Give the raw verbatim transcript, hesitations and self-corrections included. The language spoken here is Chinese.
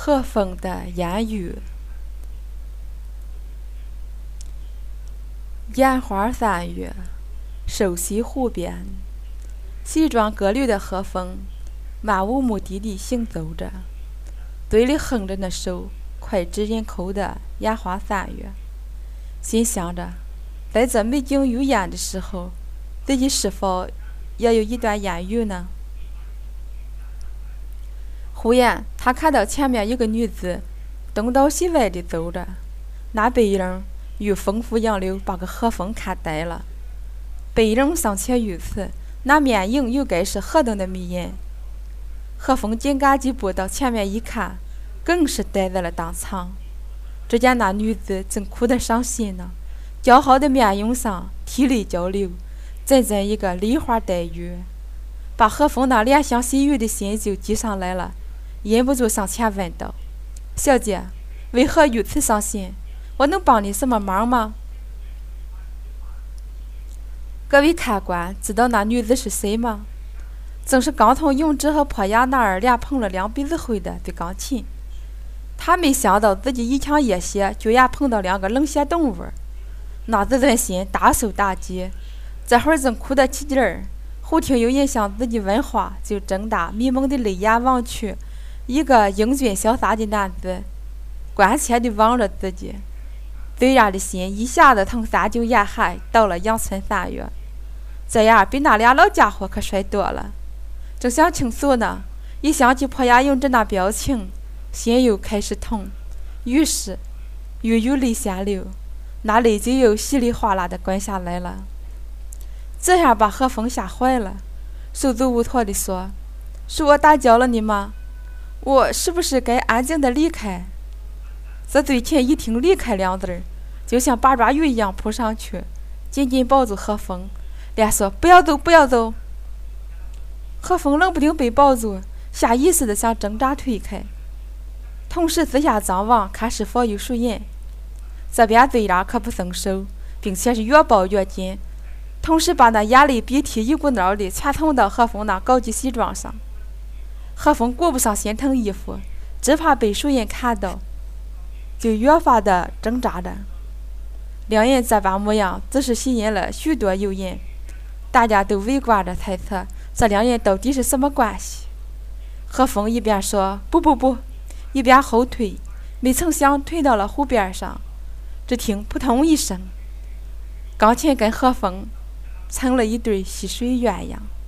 和风的烟雨。烟花三月，瘦西湖边，西装革履的和风漫无目的地行走着，嘴里哼着那首脍炙人口的《烟花三月》，心想着在这美景如烟的时候，自己是否也有一段烟雨呢？忽然他看到前面有个女子东倒西歪地走着，那背影如风扶杨柳，把个和风看呆了。背影尚且如此，那面影又该是何等的迷人！和风紧赶几步到前面一看，更是呆在了当场。只见那女子正哭得伤心呢，姣好的面容上涕泪交流，真真一个梨花带雨，把和风那怜香惜玉的心就激上来了，忍不住上前问道：“小姐，为何如此伤心？我能帮你什么忙吗？”各位看官，知道那女子是谁吗？正是刚从永志和破崖那儿连碰了两鼻子灰的对钢琴。他没想到自己一腔热血居然碰到两个冷血动物，那自尊心大受打击。这会儿正哭得起劲儿，忽听有人向自己问话，就睁大迷蒙的泪眼望去，一个英俊潇洒的男子关切地望着自己，醉然的心一下子从三九沿海到了阳春三月，这样比那俩老家伙可帅多了。正想倾诉呢，一想起破崖永志那表情，心又开始痛，于是又有泪先流，那泪就又稀里哗啦地滚下来了。这下把和风吓坏了，手足无措地说：“是我打搅了你吗？我是不是该安静地离开？”这醉琴一听离开两字，就像八爪鱼一样扑上去，紧紧抱住和风，连说：“不要走，不要走！”和风冷不丁被抱住，下意识地想挣扎推开，同时四下张望，看是否有熟人。这边醉然可不松手，并且是越抱越紧，同时把那眼泪鼻涕一股脑地全冲到和风那高级西装上。和风顾不上心疼衣服，只怕被熟人看到，就越发的挣扎着。两人这般模样，只是吸引了许多游人，大家都围观着猜测这两人到底是什么关系。和风一边说不不不，一边后退，没曾想退到了湖边上，只听扑通一声，钢琴跟和风成了一对溪水鸳鸯。